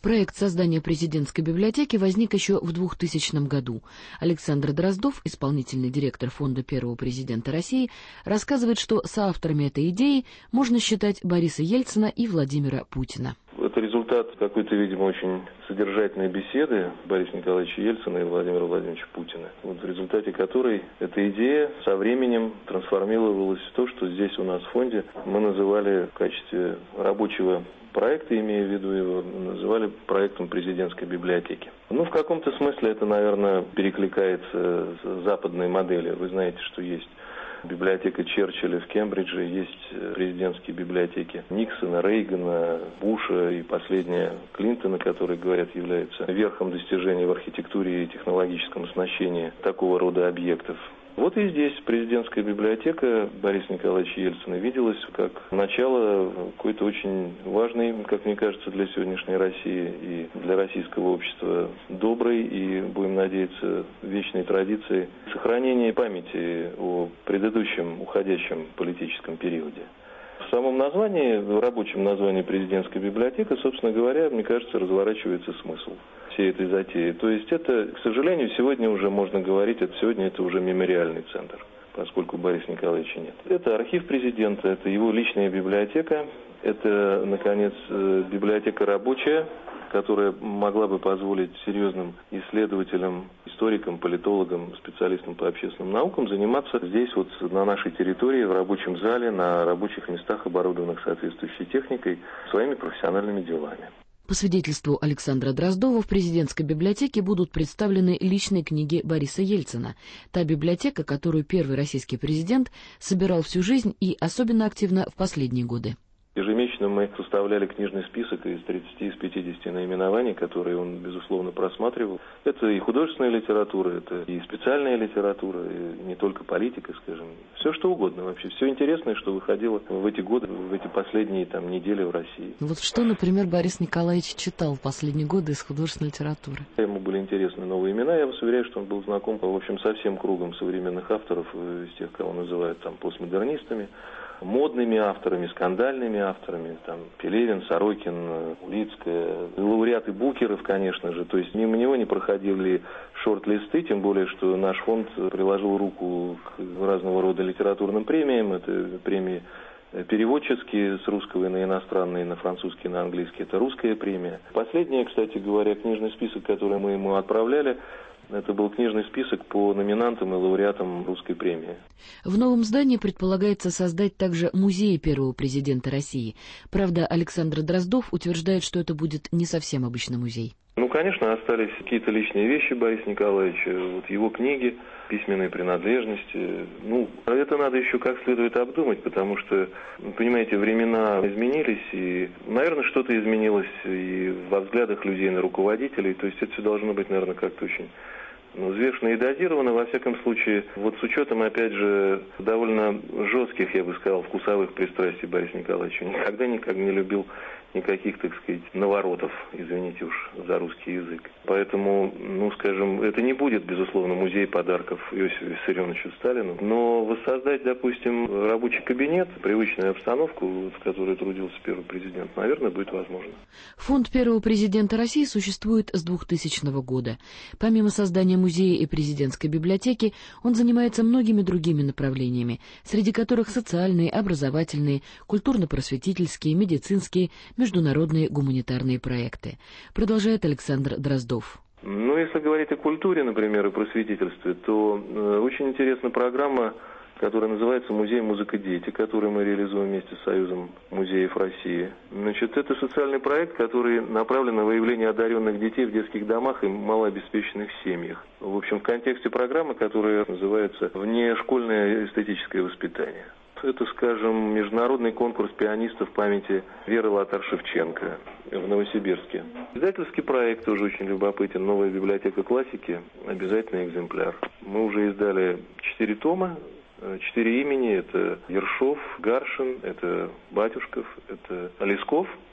Проект создания президентской библиотеки возник еще в двухтысячном году. Александр Дроздов, исполнительный директор фонда первого президента России, рассказывает, что соавторами этой идеи можно считать Бориса Ельцина и Владимира Путина. Это результат какой-то, видимо, очень содержательной беседы Бориса Николаевича Ельцина и Владимира Владимировича Путина, вот в результате которой эта идея со временем трансформировалась в то, что здесь у нас в фонде мы называли в качестве рабочего проекта, имея в виду его, называли проектом президентской библиотеки. Ну, в каком-то смысле это, наверное, перекликается с западной моделью. Вы знаете, что есть библиотека Черчилля в Кембридже, есть президентские библиотеки Никсона, Рейгана, Буша и последняя Клинтона, который, говорят, является верхом достижений в архитектуре и технологическом оснащении такого рода объектов. Вот и здесь президентская библиотека Бориса Николаевича Ельцина виделась как начало какой-то очень важной, как мне кажется, для сегодняшней России и для российского общества доброй и, будем надеяться, вечной традиции сохранения памяти о предыдущем уходящем политическом периоде. В самом названии, в рабочем названии президентской библиотеки, собственно говоря, мне кажется, разворачивается смысл всей этой затеи. То есть это, к сожалению, сегодня уже можно говорить, это сегодня это уже мемориальный центр, поскольку Бориса Николаевича нет. Это архив президента, это его личная библиотека, это, наконец, библиотека рабочая, которая могла бы позволить серьезным исследователям, историкам, политологам, специалистам по общественным наукам заниматься здесь, вот на нашей территории, в рабочем зале, на рабочих местах, оборудованных соответствующей техникой, своими профессиональными делами. По свидетельству Александра Дроздова, в президентской библиотеке будут представлены личные книги Бориса Ельцина. Та библиотека, которую первый российский президент собирал всю жизнь и особенно активно в последние годы. Ежемесячно мы составляли книжный список из тридцати, из пятидесяти наименований, которые он, безусловно, просматривал. Это и художественная литература, это и специальная литература, и не только политика, скажем. Все что угодно вообще. Все интересное, что выходило в эти годы, в эти последние там, недели в России. Вот что, например, Борис Николаевич читал в последние годы из художественной литературы? Ему были интересны новые имена. Я вас уверяю, что он был знаком, в общем, со всем кругом современных авторов, из тех, кого называют там постмодернистами, модными авторами, скандальными авторами, там Пелевин, Сорокин, Улицкая, лауреаты Букеров, конечно же. То есть мимо него не проходили шорт-листы, тем более, что наш фонд приложил руку к разного рода литературным премиям. Это премии переводческие с русского и на иностранный, на французский, на английский. Это русская премия. Последняя, кстати говоря, книжный список, который мы ему отправляли, это был книжный список по номинантам и лауреатам русской премии. В новом здании предполагается создать также музей первого президента России. Правда, Александр Дроздов утверждает, что это будет не совсем обычный музей. Ну, конечно, остались какие-то личные вещи Бориса Николаевича, вот его книги, письменные принадлежности. Ну, это надо еще как следует обдумать, потому что, понимаете, времена изменились, и, наверное, что-то изменилось и во взглядах людей на руководителей. То есть это все должно быть, наверное, как-то очень ну, взвешенно и дозировано. Во всяком случае, вот с учетом, опять же, довольно жестких, я бы сказал, вкусовых пристрастий Бориса Николаевича. Никогда никак не любил никаких, так сказать, наворотов, извините уж за русский язык. Поэтому, ну, скажем, это не будет, безусловно, музей подарков Иосифу Виссарионовичу Сталину, но воссоздать, допустим, рабочий кабинет, привычную обстановку, в которой трудился первый президент, наверное, будет возможно. Фонд первого президента России существует с двухтысячного года. Помимо создания музея и президентской библиотеки, он занимается многими другими направлениями, среди которых социальные, образовательные, культурно-просветительские, медицинские, международные гуманитарные проекты. Продолжает Александр Дроздов. Ну, если говорить о культуре, например, и просветительстве, то э, очень интересна программа, которая называется «Музей музыка дети», которую мы реализуем вместе с Союзом музеев России. Значит, это социальный проект, который направлен на выявление одаренных детей в детских домах и малообеспеченных семьях. В общем, в контексте программы, которая называется «Внешкольное эстетическое воспитание». Это, скажем, международный конкурс пианистов памяти Веры Лотар-Шевченко в Новосибирске. Издательский проект тоже очень любопытен. Новая библиотека классики. Обязательный экземпляр. Мы уже издали четыре тома, четыре имени. Это Ершов, Гаршин, это Батюшков, это Лесков.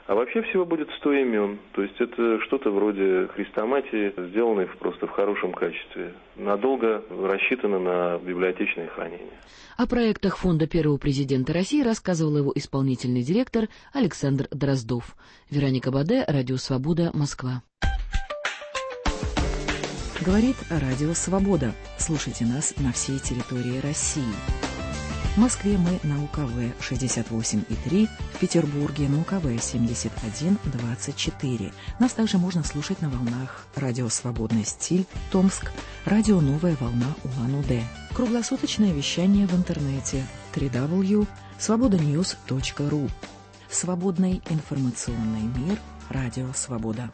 А вообще всего будет сто имен. То есть это что-то вроде хрестоматии, сделанной просто в хорошем качестве. Надолго рассчитано на библиотечное хранение. О проектах фонда первого президента России рассказывал его исполнительный директор Александр Дроздов. Вероника Баде, Радио Свобода, Москва. Говорит Радио Свобода. Слушайте нас на всей территории России. В Москве мы на УКВ шестьдесят восемь и три, в Петербурге на УКВ семьдесят один двадцать четыре. Нас также можно слушать на волнах Радио Свободный стиль, Томск, Радио Новая волна Улан-Удэ. Круглосуточное вещание в интернете дабл ю дабл ю дабл ю точка свобода ньюс точка ру. Свободный информационный мир. Радио Свобода.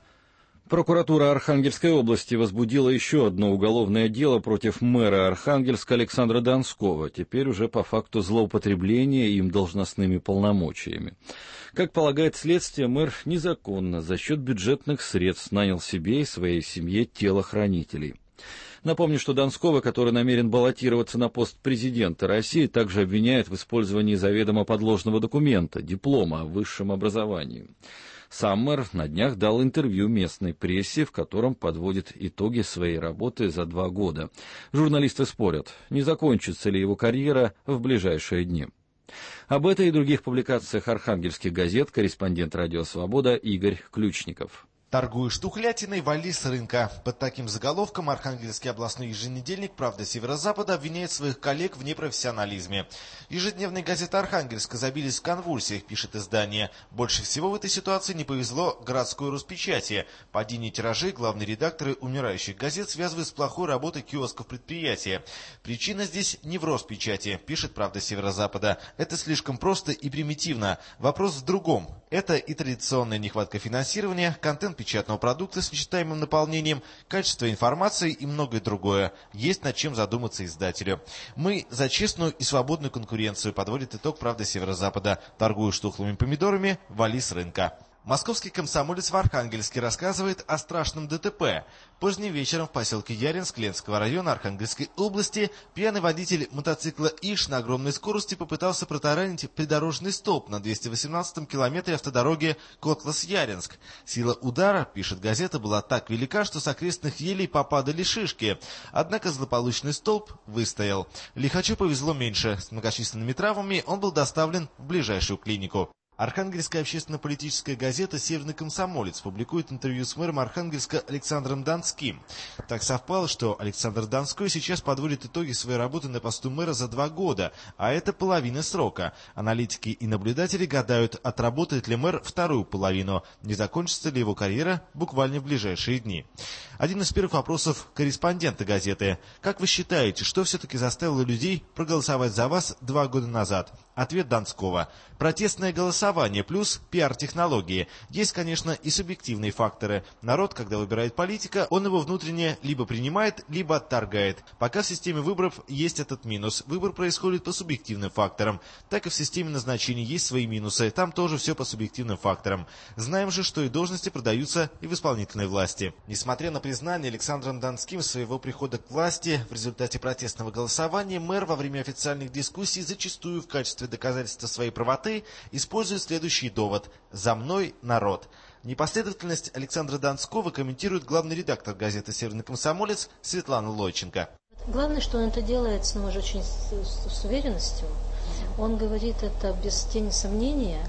Прокуратура Архангельской области возбудила еще одно уголовное дело против мэра Архангельска Александра Донского, теперь уже по факту злоупотребления им должностными полномочиями. Как полагает следствие, мэр незаконно за счет бюджетных средств нанял себе и своей семье телохранителей. Напомню, что Донского, который намерен баллотироваться на пост президента России, также обвиняют в использовании заведомо подложного документа, диплома о высшем образовании. Сам мэр на днях дал интервью местной прессе, в котором подводит итоги своей работы за два года. Журналисты спорят, не закончится ли его карьера в ближайшие дни. Об этой и других публикациях архангельских газет корреспондент «Радио Свобода» Игорь Ключников. «Торгуешь тухлятиной, вали с рынка». Под таким заголовком Архангельский областной еженедельник «Правда Северо-Запада» обвиняет своих коллег в непрофессионализме. Ежедневные газеты Архангельска забились в конвульсиях, пишет издание. Больше всего в этой ситуации не повезло городской Роспечати. Падение тиражей главные редакторы умирающих газет связывают с плохой работой киосков предприятия. Причина здесь не в Роспечати, пишет «Правда Северо-Запада». Это слишком просто и примитивно. Вопрос в другом. Это и традиционная нехватка финансирования, контент печатного продукта с нечитаемым наполнением, качество информации и многое другое. Есть над чем задуматься издателю. Мы за честную и свободную конкуренцию, подводит итог «Правда Северо-Запада». Торгуешь тухлыми помидорами, вали с рынка. Московский комсомолец в Архангельске рассказывает о страшном ДТП. Поздним вечером в поселке Яринск Ленского района Архангельской области пьяный водитель мотоцикла «Иш» на огромной скорости попытался протаранить придорожный столб на двести восемнадцатом километре автодороги Котлас-Яринск. Сила удара, пишет газета, была так велика, что с окрестных елей попадали шишки. Однако злополучный столб выстоял. Лихачу повезло меньше. С многочисленными травмами он был доставлен в ближайшую клинику. Архангельская общественно-политическая газета «Северный комсомолец» публикует интервью с мэром Архангельска Александром Донским. Так совпало, что Александр Донской сейчас подводит итоги своей работы на посту мэра за два года, а это половина срока. Аналитики и наблюдатели гадают, отработает ли мэр вторую половину, не закончится ли его карьера буквально в ближайшие дни. Один из первых вопросов корреспондента газеты. Как вы считаете, что все-таки заставило людей проголосовать за вас два года назад? Ответ Донского. Протестное голосование плюс пиар-технологии. Есть, конечно, и субъективные факторы. Народ, когда выбирает политика, он его внутренне либо принимает, либо отторгает. Пока в системе выборов есть этот минус. Выбор происходит по субъективным факторам. Так и в системе назначений есть свои минусы. Там тоже все по субъективным факторам. Знаем же, что и должности продаются и в исполнительной власти. Несмотря на признание Александром Донским своего прихода к власти в результате протестного голосования, мэр во время официальных дискуссий зачастую в качестве доказательства своей правоты использует следующий довод: «За мной народ». Непоследовательность Александра Донского комментирует главный редактор газеты «Северный комсомолец» Светлана Лойченко. Главное, что он это делает с, может, очень с, с, с уверенностью. Он говорит это без тени сомнения.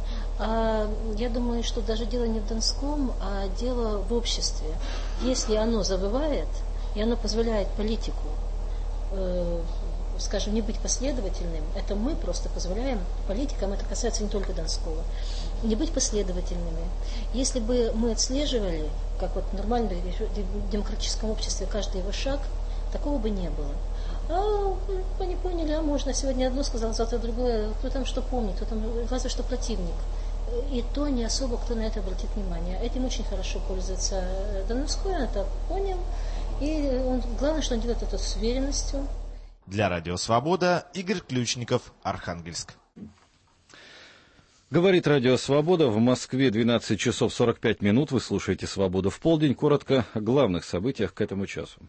А я думаю, что даже дело не в Донском, а дело в обществе. Если оно забывает, и оно позволяет политику, э, скажем, не быть последовательным, это мы просто позволяем политикам, это касается не только Донского, не быть последовательными. Если бы мы отслеживали, как вот в нормальном демократическом обществе, каждый его шаг, такого бы не было. А они поняли, а можно сегодня одно сказал, завтра другое, кто там что помнит, кто там, разве что противник. И то не особо кто на это обратит внимание. Этим очень хорошо пользуется Донской, он это понял. И он, главное, что он делает это с уверенностью. Для Радио Свобода Игорь Ключников, Архангельск. Говорит Радио Свобода. В Москве двенадцать часов сорок пять минут. Вы слушаете «Свободу в полдень». Коротко о главных событиях к этому часу.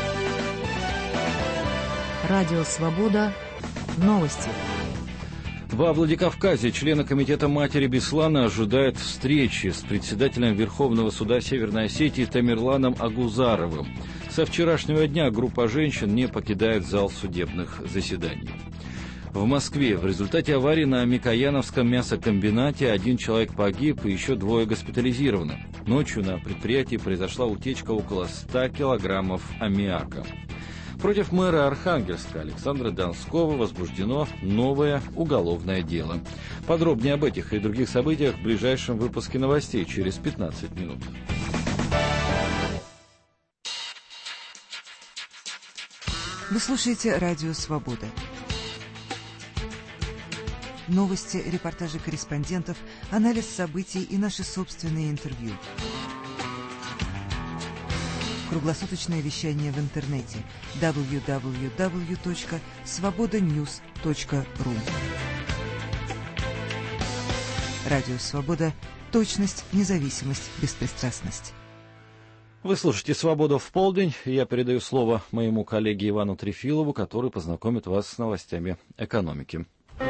Радио Свобода. Новости. В Во Владикавказе члены комитета матери Беслана ожидают встречи с председателем Верховного суда Северной Осетии Тамерланом Агузаровым. Со вчерашнего дня группа женщин не покидает зал судебных заседаний. В Москве в результате аварии на Микояновском мясокомбинате один человек погиб и еще двое госпитализированы. Ночью на предприятии произошла утечка около ста килограммов аммиака. Против мэра Архангельска Александра Донского возбуждено новое уголовное дело. Подробнее об этих и других событиях в ближайшем выпуске новостей через пятнадцать минут. Вы слушаете «Радио Свобода». Новости, репортажи корреспондентов, анализ событий и наши собственные интервью. Круглосуточное вещание в интернете дабл ю дабл ю дабл ю точка свобода ньюс точка ру. Радио «Свобода». Точность, независимость, беспристрастность. Вы слушаете «Свободу в полдень». Я передаю слово моему коллеге Ивану Трефилову, который познакомит вас с новостями экономики.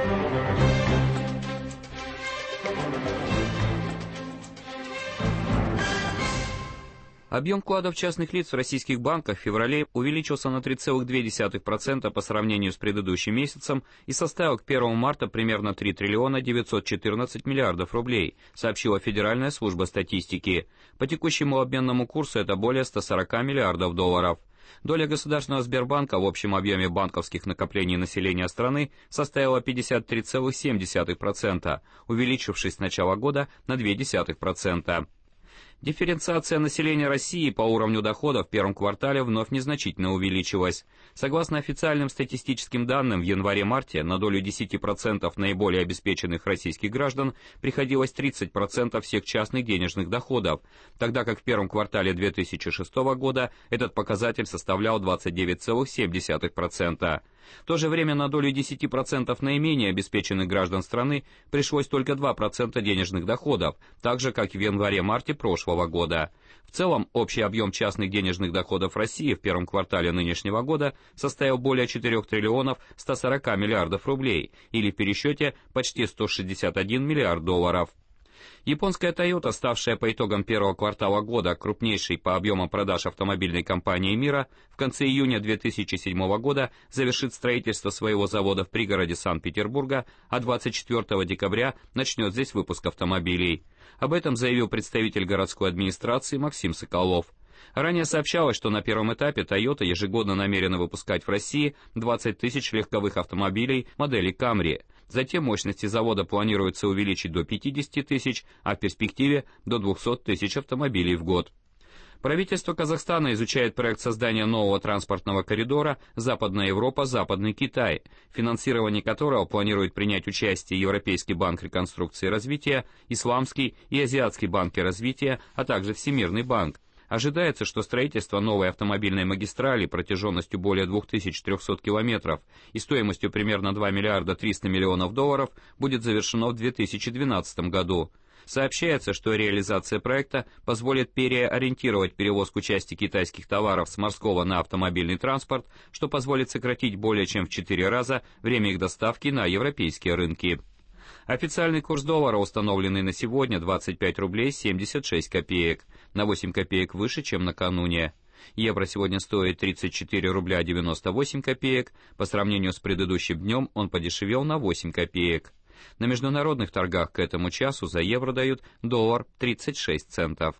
Объем вкладов частных лиц в российских банках в феврале увеличился на три целых две десятых процента по сравнению с предыдущим месяцем и составил к первому марта примерно три триллиона девятьсот четырнадцать миллиардов рублей, сообщила Федеральная служба статистики. По текущему обменному курсу это более ста сорока миллиардов долларов. Доля Государственного Сбербанка в общем объеме банковских накоплений населения страны составила пятьдесят три целых семь десятых процента, увеличившись с начала года на ноль целых две десятых процента. Дифференциация населения России по уровню доходов в первом квартале вновь незначительно увеличилась. Согласно официальным статистическим данным, в январе-марте на долю десять процентов наиболее обеспеченных российских граждан приходилось тридцать процентов всех частных денежных доходов, тогда как в первом квартале две тысячи шестого года этот показатель составлял двадцать девять целых семь десятых процента. В то же время на долю десять процентов наименее обеспеченных граждан страны пришлось только два процента денежных доходов, так же, как и в январе-марте прошлого года. В целом, общий объем частных денежных доходов России в первом квартале нынешнего года составил более четырёх триллионов ста сорока миллиардов рублей, или в пересчете почти сто шестьдесят один миллиард долларов. Японская Toyota, ставшая по итогам первого квартала года крупнейшей по объемам продаж автомобильной компанией мира, в конце июня две тысячи седьмого года завершит строительство своего завода в пригороде Санкт-Петербурга, а двадцать четвёртого декабря начнет здесь выпуск автомобилей. Об этом заявил представитель городской администрации Максим Соколов. Ранее сообщалось, что на первом этапе Toyota ежегодно намерена выпускать в России двадцать тысяч легковых автомобилей модели Camry. Затем мощности завода планируется увеличить до пятидесяти тысяч, а в перспективе до двухсот тысяч автомобилей в год. Правительство Казахстана изучает проект создания нового транспортного коридора Западная Европа, Западный Китай, в финансировании которого планирует принять участие Европейский банк реконструкции и развития, Исламский и Азиатский банки развития, а также Всемирный банк. Ожидается, что строительство новой автомобильной магистрали протяженностью более двух тысяч трёхсот километров и стоимостью примерно два миллиарда триста миллионов долларов будет завершено в две тысячи двенадцатом году. Сообщается, что реализация проекта позволит переориентировать перевозку части китайских товаров с морского на автомобильный транспорт, что позволит сократить более чем в четыре раза время их доставки на европейские рынки. Официальный курс доллара, установленный на сегодня, двадцать пять рублей семьдесят шесть копеек, на восемь копеек выше, чем накануне. Евро сегодня стоит тридцать четыре рубля девяносто восемь копеек, по сравнению с предыдущим днем он подешевел на восемь копеек. На международных торгах к этому часу за евро дают доллар тридцать шесть центов.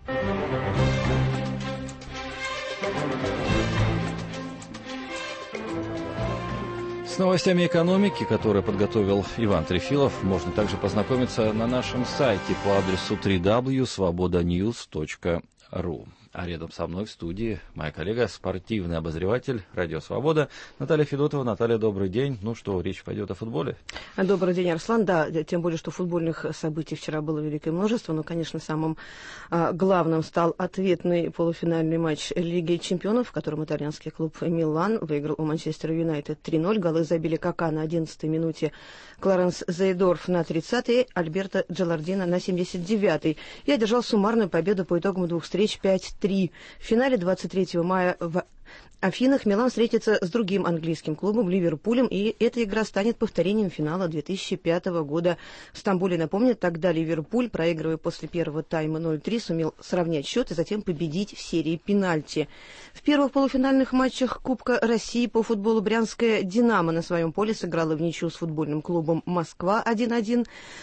С новостями экономики, которые подготовил Иван Трефилов, можно также познакомиться на нашем сайте по адресу дабл ю дабл ю точка свобода ньюс точка ру. А рядом со мной в студии моя коллега, спортивный обозреватель «Радио Свобода» Наталья Федотова. Наталья, добрый день. Ну что, речь пойдет о футболе? Добрый день, Арслан. Да, тем более, что футбольных событий вчера было великое множество, но, конечно, самым а, главным стал ответный полуфинальный матч Лиги чемпионов, в котором итальянский клуб «Милан» выиграл у Манчестер Юнайтед три ноль. Голы забили Кака на одиннадцатой минуте, Кларенс Зейдорф на тридцатой, Альберто Джалардино на семьдесят девятой. И одержал суммарную победу по итогам двух встреч пять три. В финале двадцать третьего мая в Афинах Милан встретится с другим английским клубом Ливерпулем, и эта игра станет повторением финала две тысячи пятого года в Стамбуле. Напомню, тогда Ливерпуль, проигрывая после первого тайма ноль три, сумел сравнять счет и затем победить в серии пенальти. В первых полуфинальных матчах Кубка России по футболу брянская «Динамо» на своем поле сыграла в ничью с футбольным клубом «Москва» один один.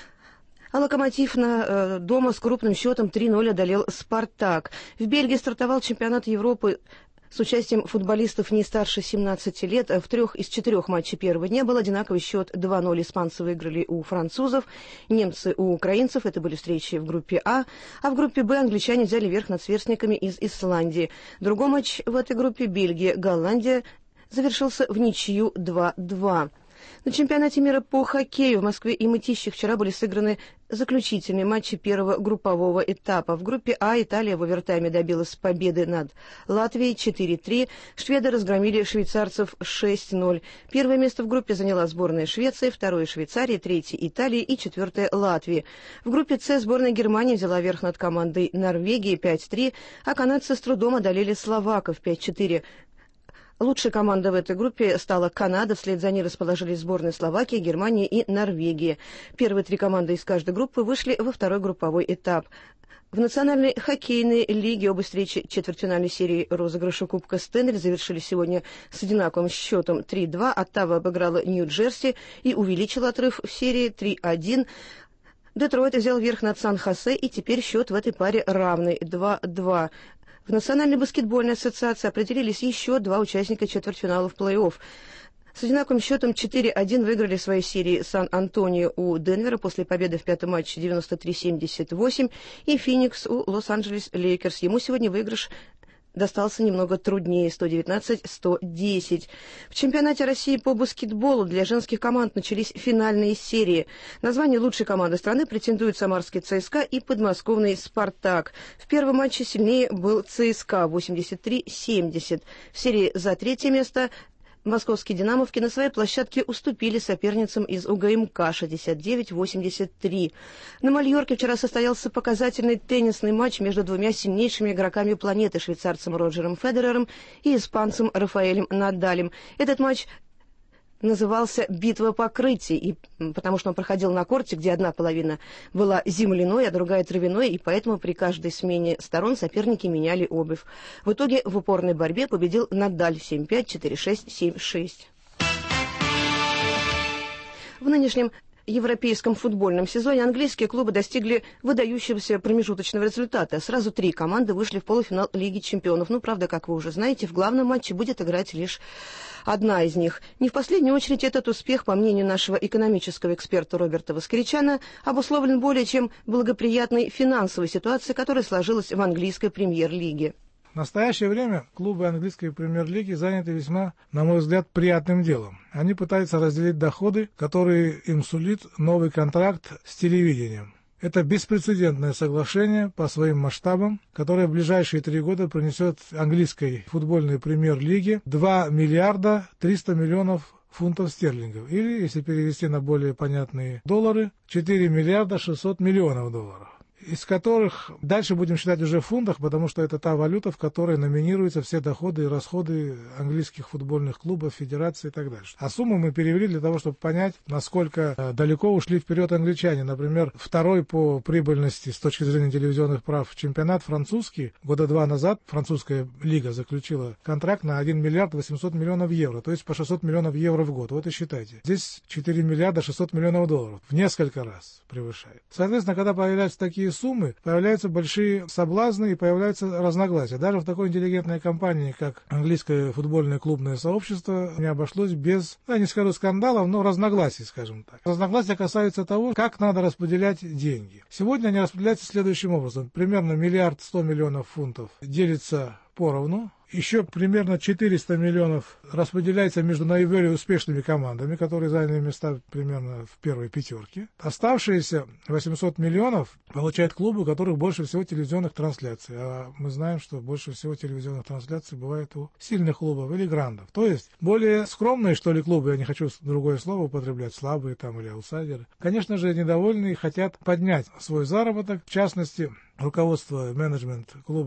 А «Локомотив» на, э, дома с крупным счетом три ноль одолел «Спартак». В Бельгии стартовал чемпионат Европы с участием футболистов не старше семнадцати лет. В трех из четырех матчей первого дня был одинаковый счет два ноль. Испанцы выиграли у французов, немцы у украинцев. Это были встречи в группе А. А в группе Б англичане взяли верх над сверстниками из Исландии. Другой матч в этой группе Бельгия-Голландия завершился в ничью два два. На чемпионате мира по хоккею в Москве и Мытищах вчера были сыграны заключительные матчи первого группового этапа. В группе А Италия в овертайме добилась победы над Латвией четыре три. Шведы разгромили швейцарцев шесть ноль. Первое место в группе заняла сборная Швеции, второе Швейцария, третье Италия и четвертое Латвия. В группе С сборная Германии взяла верх над командой Норвегии пять три, а канадцы с трудом одолели словаков пять четыре. Лучшей командой в этой группе стала Канада, вслед за ней расположились сборные Словакии, Германии и Норвегии. Первые три команды из каждой группы вышли во второй групповой этап. В национальной хоккейной лиге оба встречи четвертьфинальной серии розыгрыша Кубка Стэнли завершились сегодня с одинаковым счетом три два. Оттава обыграла Нью-Джерси и увеличила отрыв в серии три один. Детройт взял верх над Сан-Хосе, и теперь счет в этой паре равный два два. В Национальной баскетбольной ассоциации определились еще два участника четвертьфиналов плей-офф. С одинаковым счетом четыре один выиграли в своей серии Сан-Антонио у Денвера после победы в пятом матче девяносто три семьдесят восемь и Феникс у Лос-Анджелес Лейкерс. Ему сегодня выигрыш достался немного труднее, сто девятнадцать сто десять. В чемпионате России по баскетболу для женских команд начались финальные серии. На звание лучшей команды страны претендуют самарский ЦСКА и подмосковный «Спартак». В первом матче сильнее был ЦСКА восемьдесят три семьдесят. В серии за третье место московские «Динамовки» на своей площадке уступили соперницам из УГМК шестьдесят девять восемьдесят три. На Мальорке вчера состоялся показательный теннисный матч между двумя сильнейшими игроками планеты, швейцарцем Роджером Федерером и испанцем Рафаэлем Надалем. Этот матч назывался «Битва покрытий», и, потому что он проходил на корте, где одна половина была земляной, а другая травяной, и поэтому при каждой смене сторон соперники меняли обувь. В итоге в упорной борьбе победил Надаль семь пять, четыре шесть, семь шесть. В нынешнем европейском футбольном сезоне английские клубы достигли выдающегося промежуточного результата. Сразу три команды вышли в полуфинал Лиги чемпионов. Ну, правда, как вы уже знаете, в главном матче будет играть лишь одна из них. Не в последнюю очередь этот успех, по мнению нашего экономического эксперта Роберта Воскричана, обусловлен более чем благоприятной финансовой ситуацией, которая сложилась в английской премьер-лиге. В настоящее время клубы английской премьер-лиги заняты весьма, на мой взгляд, приятным делом. Они пытаются разделить доходы, которые им сулит новый контракт с телевидением. Это беспрецедентное соглашение по своим масштабам, которое в ближайшие три года принесет английской футбольной премьер-лиге два миллиарда триста миллионов фунтов стерлингов. Или, если перевести на более понятные доллары, четыре миллиарда шестьсот миллионов долларов. Из которых дальше будем считать уже в фунтах, потому что это та валюта, в которой номинируются все доходы и расходы английских футбольных клубов, федераций и так дальше. А сумму мы перевели для того, чтобы понять, насколько далеко ушли вперед англичане. Например, второй по прибыльности с точки зрения телевизионных прав чемпионат французский. Года два назад французская лига заключила контракт на один миллиард восемьсот миллионов евро, то есть по шестьсот миллионов евро в год. Вот и считайте. Здесь четыре миллиарда шестьсот миллионов долларов. В несколько раз превышает. Соответственно, когда появляются такие суммы, появляются большие соблазны и появляются разногласия. Даже в такой интеллигентной компании, как английское футбольное клубное сообщество, не обошлось без, я не скажу скандалов, но разногласий, скажем так. Разногласия касаются того, как надо распределять деньги. Сегодня они распределяются следующим образом. Примерно миллиард сто миллионов фунтов делится поровну. Еще примерно четыреста миллионов распределяется между наиболее успешными командами, которые заняли места примерно в первой пятерке. Оставшиеся восемьсот миллионов получают клубы, у которых больше всего телевизионных трансляций. А мы знаем, что больше всего телевизионных трансляций бывает у сильных клубов или грандов. То есть более скромные, что ли, клубы, я не хочу другое слово употреблять, слабые там или аутсайдеры, конечно же, недовольны и хотят поднять свой заработок. В частности, руководство, менеджмент клуба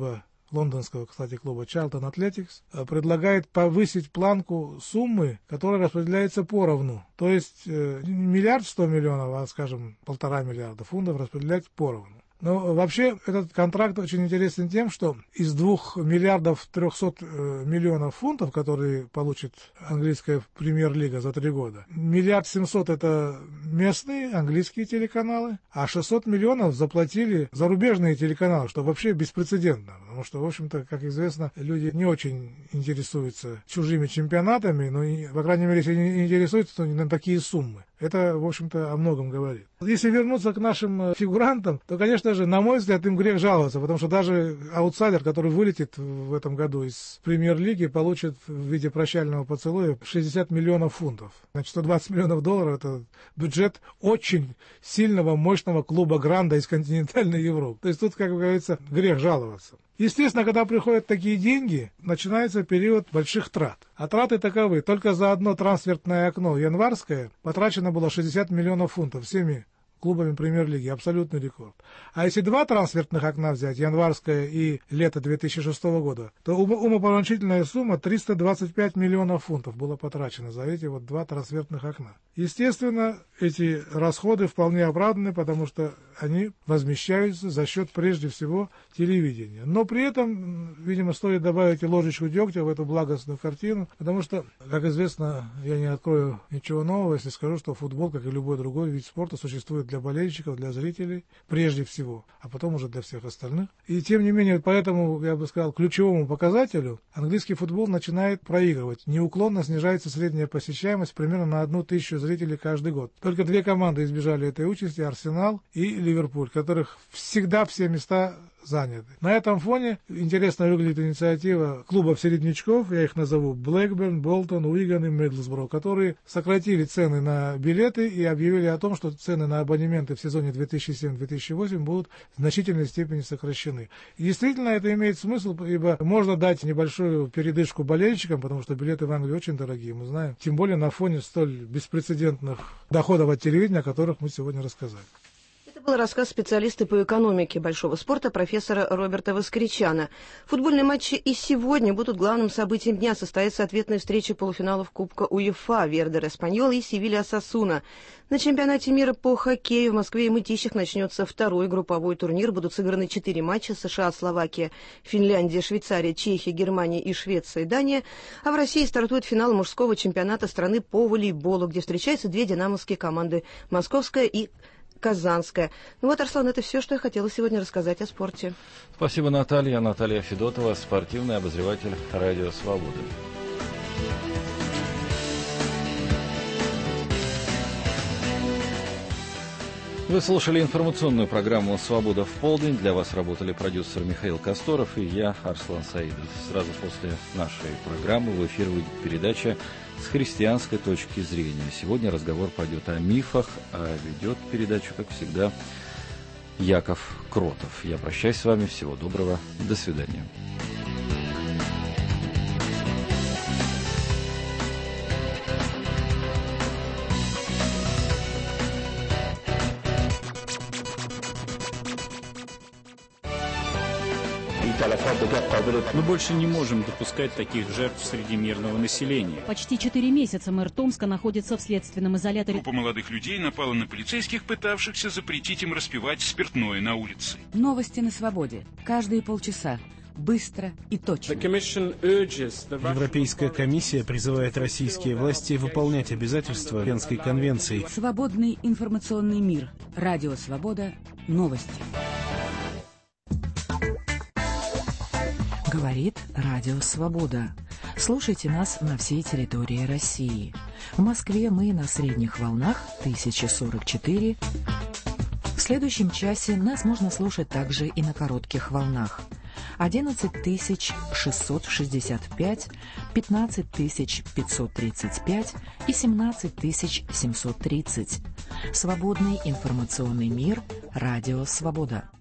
лондонского, кстати, клуба Charlton Athletics, предлагает повысить планку суммы, которая распределяется поровну. То есть э, миллиард сто миллионов, а, скажем, полтора миллиарда фунтов распределять поровну. Но вообще этот контракт очень интересен тем, что из двух миллиардов трехсот миллионов фунтов, которые получит английская премьер-лига за три года, миллиард семьсот это местные английские телеканалы, а шестьсот миллионов заплатили зарубежные телеканалы, что вообще беспрецедентно. Потому что, в общем-то, как известно, люди не очень интересуются чужими чемпионатами, но, по крайней мере, если не интересуются, то не на такие суммы. Это, в общем-то, о многом говорит. Если вернуться к нашим фигурантам, то, конечно же, на мой взгляд, им грех жаловаться, потому что даже аутсайдер, который вылетит в этом году из премьер-лиги, получит в виде прощального поцелуя шестьдесят миллионов фунтов. Значит, сто двадцать миллионов долларов – это бюджет очень сильного, мощного клуба Гранда из континентальной Европы. То есть тут, как говорится, грех жаловаться. Естественно, когда приходят такие деньги, начинается период больших трат. А траты таковы. Только за одно трансферное окно январское потрачено было шестьдесят миллионов фунтов всеми клубами премьер-лиги. Абсолютный рекорд. А если два трансферных окна взять, январское и лето две тысячи шестого года, то умопомрачительная сумма триста двадцать пять миллионов фунтов было потрачено за эти вот два трансферных окна. Естественно, эти расходы вполне оправданы, потому что они возмещаются за счет, прежде всего, телевидения. Но при этом, видимо, стоит добавить и ложечку дегтя в эту благостную картину, потому что, как известно, я не открою ничего нового, если скажу, что футбол, как и любой другой вид спорта, существует для болельщиков, для зрителей, прежде всего, а потом уже для всех остальных. И тем не менее, поэтому, я бы сказал, ключевому показателю английский футбол начинает проигрывать. Неуклонно снижается средняя посещаемость примерно на одну тысячу зрителей каждый год. Только две команды избежали этой участи, Арсенал и Ливерпуль, которых всегда все места заняты. На этом фоне интересно выглядит инициатива клубов-середнячков, я их назову Блэкберн, Болтон, Уиган и Мидлсброу, которые сократили цены на билеты и объявили о том, что цены на абонементы в сезоне две тысячи семь - две тысячи восемь будут в значительной степени сокращены. И действительно это имеет смысл, ибо можно дать небольшую передышку болельщикам, потому что билеты в Англии очень дорогие, мы знаем, тем более на фоне столь беспрецедентных доходов от телевидения, о которых мы сегодня рассказали. Это был рассказ специалиста по экономике большого спорта профессора Роберта Воскричана. Футбольные матчи и сегодня будут главным событием дня. Состоится ответная встреча полуфиналов Кубка УЕФА Вердер Эспаньол и Севилья Осасуна. На чемпионате мира по хоккею в Москве и Мытищах начнется второй групповой турнир. Будут сыграны четыре матча: США, Словакия, Финляндия, Швейцария, Чехия, Германия и Швеция, и Дания. А в России стартует финал мужского чемпионата страны по волейболу, где встречаются две динамовские команды – Московская и Казанская. Ну вот, Арслан, это все, что я хотела сегодня рассказать о спорте. Спасибо, Наталья. Наталья Федотова, спортивный обозреватель «Радио Свобода». Вы слушали информационную программу «Свобода в полдень». Для вас работали продюсер Михаил Косторов и я, Арслан Саидов. Сразу после нашей программы в эфир выйдет передача «С христианской точки зрения». Сегодня разговор пойдет о мифах, а ведет передачу, как всегда, Яков Кротов. Я прощаюсь с вами. Всего доброго. До свидания. Мы больше не можем допускать таких жертв среди мирного населения. Почти четыре месяца мэр Томска находится в следственном изоляторе. Группа молодых людей напала на полицейских, пытавшихся запретить им распивать спиртное на улице. Новости на свободе. Каждые полчаса. Быстро и точно. Европейская комиссия призывает российские власти выполнять обязательства Венской конвенции. Свободный информационный мир. Радио Свобода. Новости. Говорит Радио Свобода. Слушайте нас на всей территории России. В Москве мы на средних волнах тысяча сорок четыре. В следующем часе нас можно слушать также и на коротких волнах. одиннадцать тысяч шестьсот шестьдесят пять, пятнадцать тысяч пятьсот тридцать пять и семнадцать тысяч семьсот тридцать. Свободный информационный мир. Радио Свобода.